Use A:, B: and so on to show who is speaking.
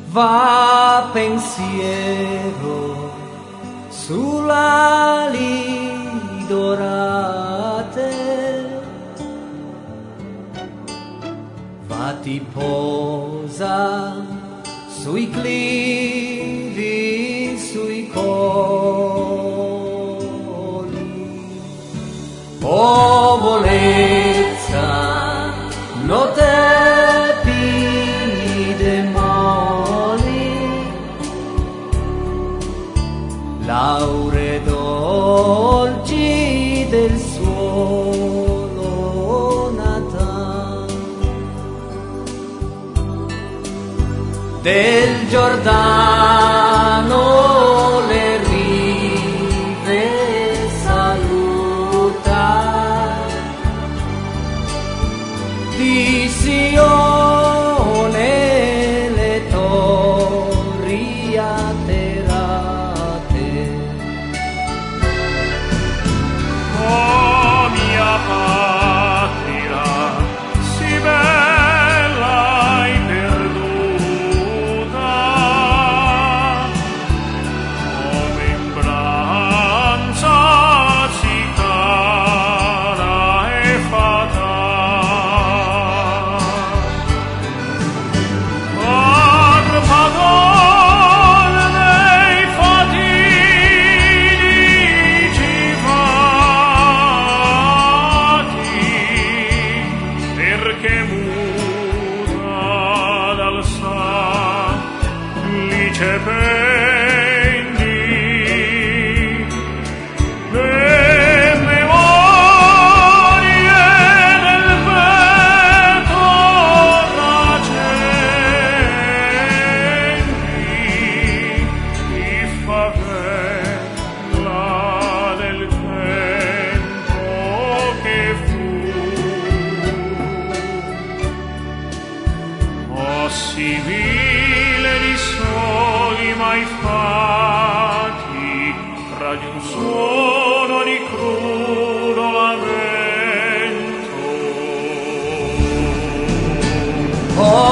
A: va pensiero sulla ali dorate, va ti posa sui clivi, sui colli, povolezza, no te pide moli, laure dolci del suolo natal, del Giordano le rive saluta, di Sione le torri atterrate.
B: Oh mia patria, si bella e perduta, come imbranza si cara e fatale. Padre padrone dei fatidici fatti, perché muta dal salice pendi, le memorie del petto raccendi, di favela del tempo che fu. Oh civile di soli mai fatti, tra di un suono di crudo lamento.
A: Oh